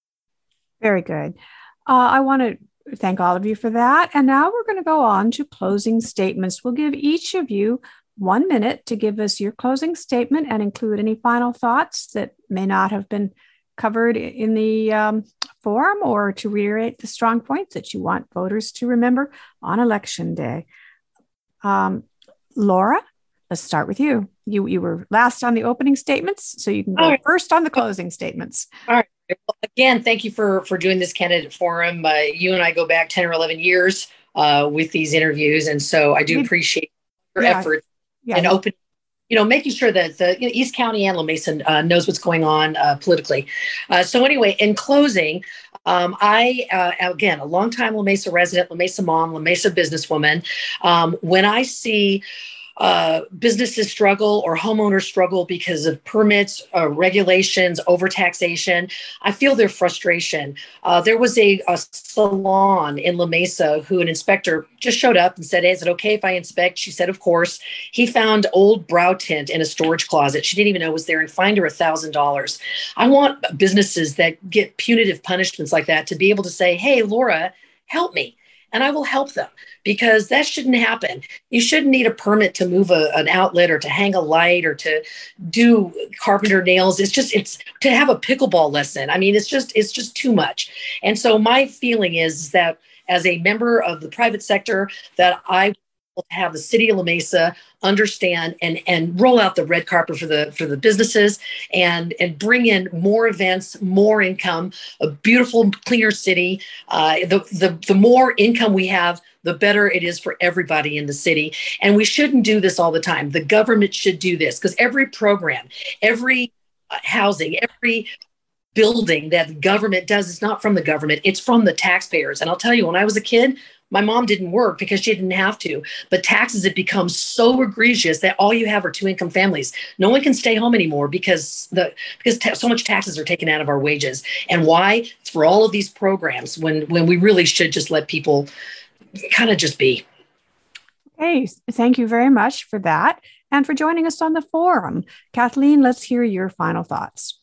Very good. Uh, I want to thank all of you for that. And now we're going to go on to closing statements. We'll give each of you one minute to give us your closing statement and include any final thoughts that may not have been covered in the um, forum, or to reiterate the strong points that you want voters to remember on Election Day. Um, Laura, let's start with you. You you were last on the opening statements, so you can go right first on the closing statements. All right. Well, again, thank you for, for doing this candidate forum. Uh, you and I go back ten or eleven years uh, with these interviews. And so I do appreciate your yeah. efforts yeah. and open, you know, making sure that the you know, East County and La Mesa uh, knows what's going on uh, politically. Uh, so anyway, in closing, um, I, uh, again, a longtime La Mesa resident, La Mesa mom, La Mesa businesswoman. Um, when I see uh, businesses struggle or homeowners struggle because of permits, uh, regulations, overtaxation. I feel their frustration. Uh, there was a, a salon in La Mesa who an inspector just showed up and said, hey, is it okay if I inspect? She said, of course. He found old brow tint in a storage closet. She didn't even know it was there and fined her one thousand dollars. I want businesses that get punitive punishments like that to be able to say, hey, Laura, help me. And I will help them, because that shouldn't happen. You shouldn't need a permit to move a, an outlet or to hang a light or to do carpenter nails. It's just, it's to have a pickleball lesson. I mean, it's just, it's just too much. And so my feeling is that as a member of the private sector, that I will have the city of La Mesa understand and, and roll out the red carpet for the for the businesses and, and bring in more events, more income, a beautiful, cleaner city. Uh, the, the, the more income we have, the better it is for everybody in the city. And we shouldn't do this all the time. The government should do this, because every program, every uh, housing, every building that the government does is not from the government. It's from the taxpayers. And I'll tell you, when I was a kid, my mom didn't work because she didn't have to, but taxes have become so egregious that all you have are two income families. No one can stay home anymore because the because ta- so much taxes are taken out of our wages. And why? It's for all of these programs when when we really should just let people kind of just be. Hey, thank you very much for that and for joining us on the forum. Kathleen, let's hear your final thoughts.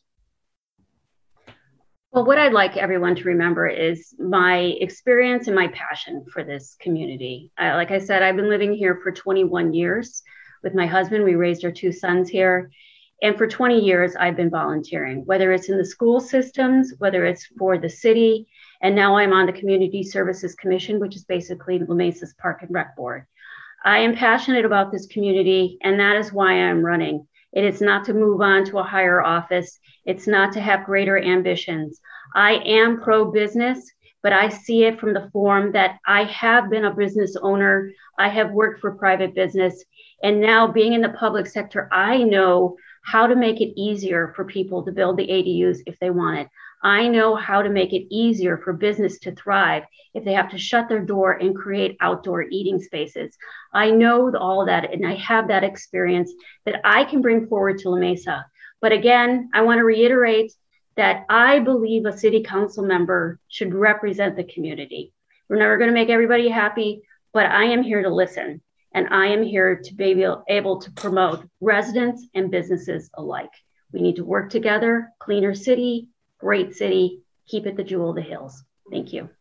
Well, what I'd like everyone to remember is my experience and my passion for this community. Uh, like I said, I've been living here for twenty-one years with my husband. We raised our two sons here. And for twenty years, I've been volunteering, whether it's in the school systems, whether it's for the city. And now I'm on the Community Services Commission, which is basically La Mesa's Park and Rec Board. I am passionate about this community, and that is why I'm running. It is not to move on to a higher office. It's not to have greater ambitions. I am pro-business, but I see it from the form that I have been a business owner. I have worked for private business. And now being in the public sector, I know how to make it easier for people to build the A D Us if they want it. I know how to make it easier for business to thrive if they have to shut their door and create outdoor eating spaces. I know all of that, and I have that experience that I can bring forward to La Mesa. But again, I want to reiterate that I believe a city council member should represent the community. We're never going to make everybody happy, but I am here to listen, and I am here to be able to promote residents and businesses alike. We need to work together, cleaner city, great city, keep it the jewel of the hills. Thank you.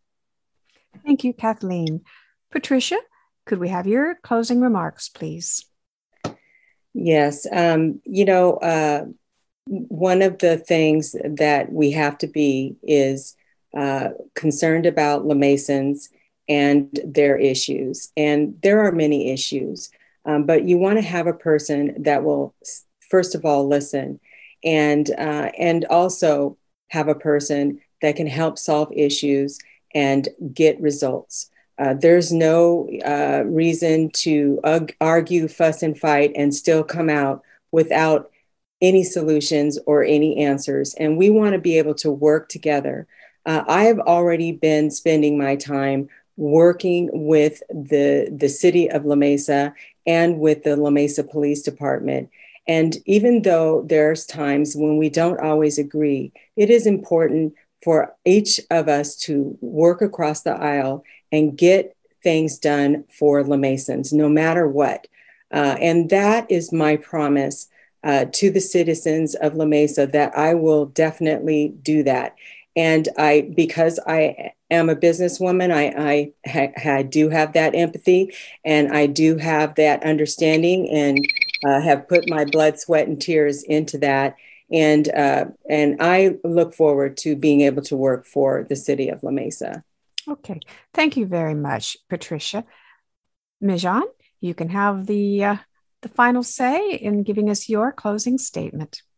Thank you, Kathleen. Patricia, could we have your closing remarks, please? Yes. Um, you know, uh, one of the things that we have to be is uh, concerned about La Mesans and their issues. And there are many issues, um, but you want to have a person that will, first of all, listen, and uh, and also have a person that can help solve issues and get results. Uh, there's no uh, reason to ug- argue, fuss, and fight and still come out without any solutions or any answers. And we want to be able to work together. Uh, I have already been spending my time working with the, the city of La Mesa and with the La Mesa Police Department. And even though there's times when we don't always agree, it is important for each of us to work across the aisle and get things done for La Mesans, no matter what. Uh, and that is my promise uh, to the citizens of La Mesa, that I will definitely do that. And I, because I am a businesswoman, I, I, I do have that empathy, and I do have that understanding, and uh, have put my blood, sweat, and tears into that. And uh, and I look forward to being able to work for the city of La Mesa. Okay. Thank you very much, Patricia. Mijan, you can have the uh, the final say in giving us your closing statement.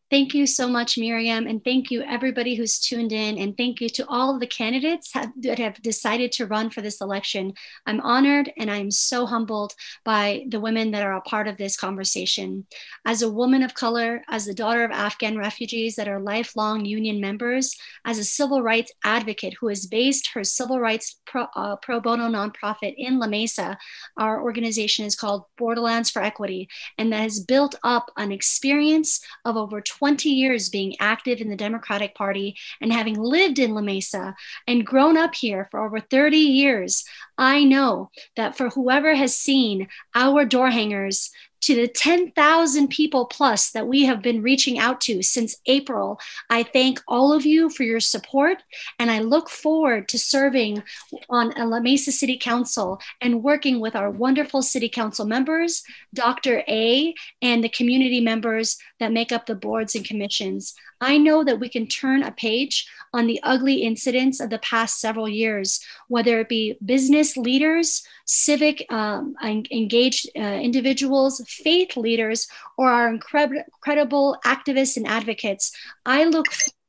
Thank you so much, Miriam. And thank you, everybody who's tuned in. And thank you to all of the candidates have, that have decided to run for this election. I'm honored and I'm so humbled by the women that are a part of this conversation. As a woman of color, as the daughter of Afghan refugees that are lifelong union members, as a civil rights advocate who has based her civil rights pro, uh, pro bono nonprofit in La Mesa, our organization is called Borderlands for Equity, and that has built up an experience of over twenty years being active in the Democratic Party and having lived in La Mesa and grown up here for over thirty years, I know that for whoever has seen our door hangers, to the ten thousand people plus that we have been reaching out to since April, I thank all of you for your support, and I look forward to serving on a La Mesa City Council and working with our wonderful City Council members, Doctor A, and the community members that make up the boards and commissions. I know that we can turn a page on the ugly incidents of the past several years, whether it be business leaders, civic um, engaged uh, individuals, faith leaders, or our incredible, incredible activists and advocates. I look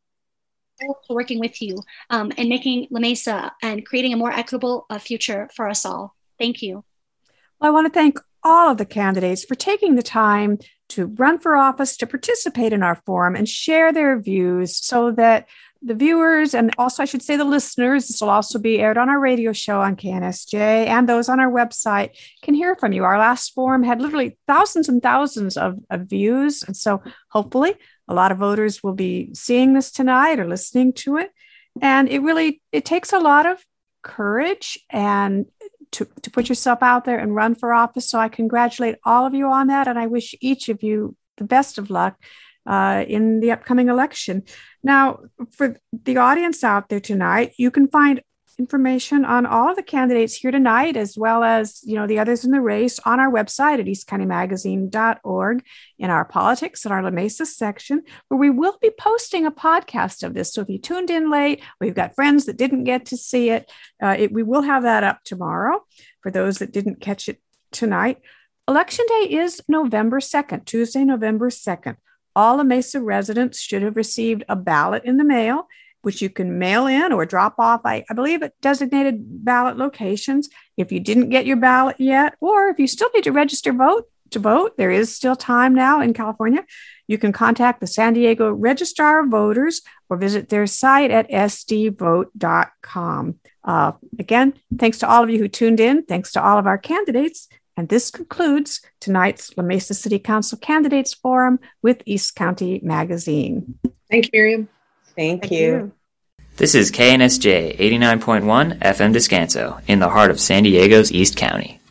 forward to working with you um, and making La Mesa and creating a more equitable uh, future for us all. Thank you. Well, I want to thank all of the candidates for taking the time to run for office, to participate in our forum and share their views so that the viewers, and also I should say the listeners, this will also be aired on our radio show on K N S J and those on our website, can hear from you. Our last forum had literally thousands and thousands of, of views. And so hopefully a lot of voters will be seeing this tonight or listening to it. And it really, it takes a lot of courage and to, to put yourself out there and run for office. So I congratulate all of you on that. And I wish each of you the best of luck uh, in the upcoming election. Now, for the audience out there tonight, you can find information on all of the candidates here tonight, as well as, you know, the others in the race on our website at east county magazine dot org in our politics and our La Mesa section, where we will be posting a podcast of this. So if you tuned in late, we've got friends that didn't get to see it, uh, it we will have that up tomorrow for those that didn't catch it tonight. Election day is November second, Tuesday, November second. All La Mesa residents should have received a ballot in the mail, which you can mail in or drop off, I, I believe, at designated ballot locations. If you didn't get your ballot yet, or if you still need to register vote to vote, there is still time now in California. You can contact the San Diego Registrar of Voters or visit their site at s d vote dot com. Uh, again, thanks to all of you who tuned in. Thanks to all of our candidates. And this concludes tonight's La Mesa City Council Candidates Forum with East County Magazine. Thank you, Miriam. Thank, Thank you. you. This is K N S J eighty-nine point one F M Descanso in the heart of San Diego's East County.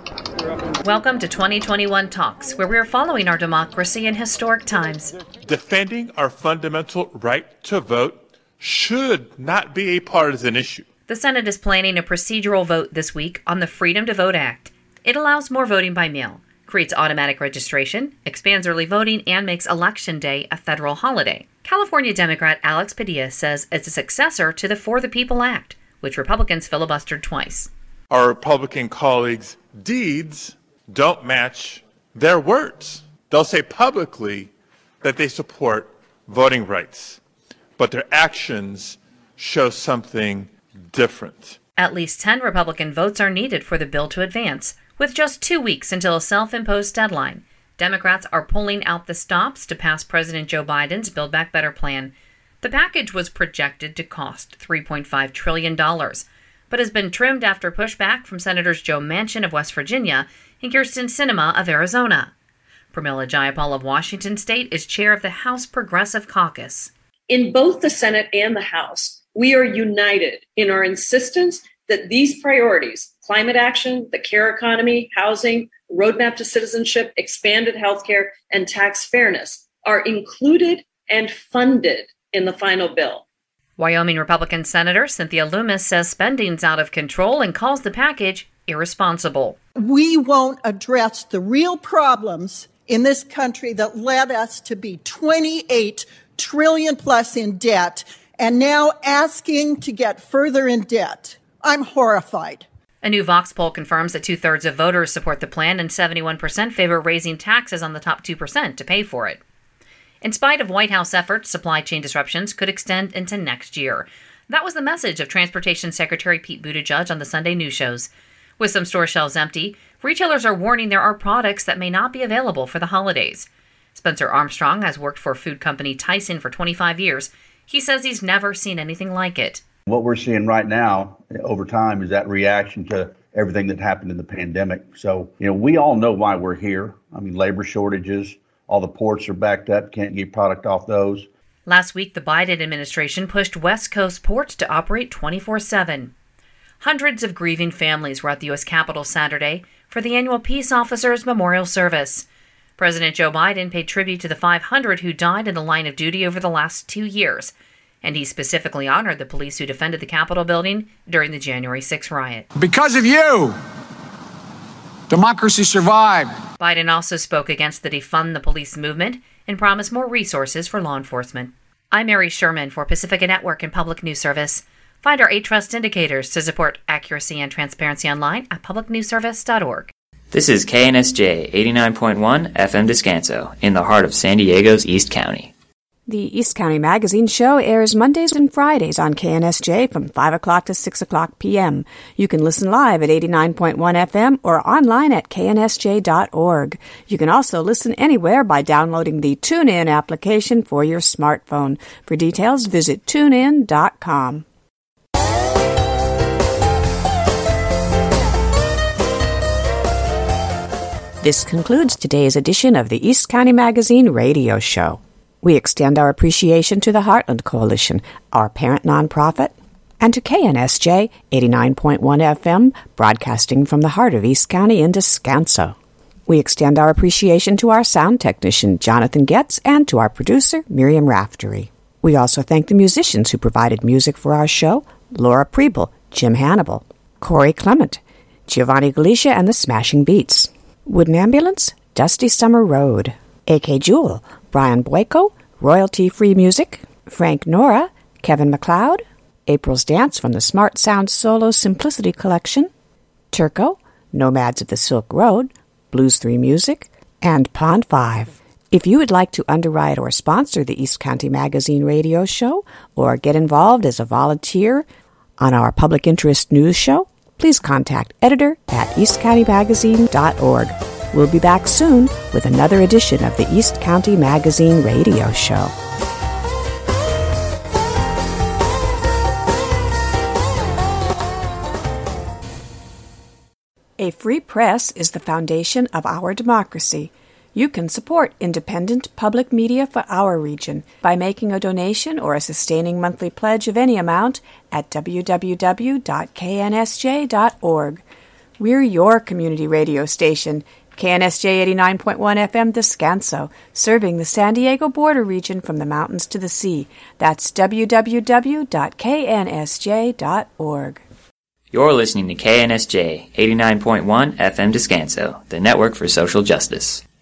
Welcome to twenty twenty-one Talks, where we are following our democracy in historic times. Defending our fundamental right to vote should not be a partisan issue. The Senate is planning a procedural vote this week on the Freedom to Vote Act. It allows more voting by mail, creates automatic registration, expands early voting, and makes Election Day a federal holiday. California Democrat Alex Padilla says it's a successor to the For the People Act, which Republicans filibustered twice. Our Republican colleagues' deeds don't match their words. They'll say publicly that they support voting rights, but their actions show something different. At least ten Republican votes are needed for the bill to advance. With just two weeks until a self-imposed deadline, Democrats are pulling out the stops to pass President Joe Biden's Build Back Better plan. The package was projected to cost three point five trillion dollars, but has been trimmed after pushback from Senators Joe Manchin of West Virginia and Kyrsten Sinema of Arizona. Pramila Jayapal of Washington State is chair of the House Progressive Caucus. In both the Senate and the House, we are united in our insistence that these priorities, climate action, the care economy, housing, roadmap to citizenship, expanded healthcare, and tax fairness, are included and funded in the final bill. Wyoming Republican Senator Cynthia Loomis says spending's out of control and calls the package irresponsible. We won't address the real problems in this country that led us to be twenty-eight trillion plus in debt and now asking to get further in debt. I'm horrified. A new Vox poll confirms that two-thirds of voters support the plan and seventy-one percent favor raising taxes on the top two percent to pay for it. In spite of White House efforts, supply chain disruptions could extend into next year. That was the message of Transportation Secretary Pete Buttigieg on the Sunday news shows. With some store shelves empty, retailers are warning there are products that may not be available for the holidays. Spencer Armstrong has worked for food company Tyson for twenty-five years. He says he's never seen anything like it. What we're seeing right now over time is that reaction to everything that happened in the pandemic. So, you know, we all know why we're here. I mean, labor shortages, all the ports are backed up, can't get product off those. Last week, the Biden administration pushed West Coast ports to operate twenty-four seven. Hundreds of grieving families were at the U S Capitol Saturday for the annual Peace Officers Memorial Service. President Joe Biden paid tribute to the five hundred who died in the line of duty over the last two years, and he specifically honored the police who defended the Capitol building during the January sixth riot. Because of you, democracy survived. Biden also spoke against the defund the police movement and promised more resources for law enforcement. I'm Mary Sherman for Pacifica Network and Public News Service. Find our eight trust indicators to support accuracy and transparency online at public news service dot org. This is K N S J eighty-nine point one F M Descanso, in the heart of San Diego's East County. The East County Magazine Show airs Mondays and Fridays on K N S J from five o'clock to six o'clock p.m. You can listen live at eighty-nine point one F M or online at K N S J dot org. You can also listen anywhere by downloading the TuneIn application for your smartphone. For details, visit tune in dot com. This concludes today's edition of the East County Magazine radio show. We extend our appreciation to the Heartland Coalition, our parent nonprofit, and to K N S J eighty-nine point one F M, broadcasting from the heart of East County in Descanso. We extend our appreciation to our sound technician, Jonathan Getz, and to our producer, Miriam Raftery. We also thank the musicians who provided music for our show, Laura Preble, Jim Hannibal, Corey Clement, Giovanni Galicia and the Smashing Beats, Wooden Ambulance, Dusty Summer Road, A K Jewel, Brian Boyko, Royalty-Free Music, Frank Nora, Kevin MacLeod, April's Dance from the Smart Sound Solo Simplicity Collection, Turco, Nomads of the Silk Road, Blues three Music, and Pond five. If you would like to underwrite or sponsor the East County Magazine radio show or get involved as a volunteer on our public interest news show, please contact editor at east county magazine dot org. We'll be back soon with another edition of the East County Magazine radio show. A free press is the foundation of our democracy. You can support independent public media for our region by making a donation or a sustaining monthly pledge of any amount at w w w dot k n s j dot org. We're your community radio station, K N S J eighty-nine point one F M Descanso, serving the San Diego border region from the mountains to the sea. That's w w w dot k n s j dot org. You're listening to K N S J eighty-nine point one F M Descanso, the network for social justice.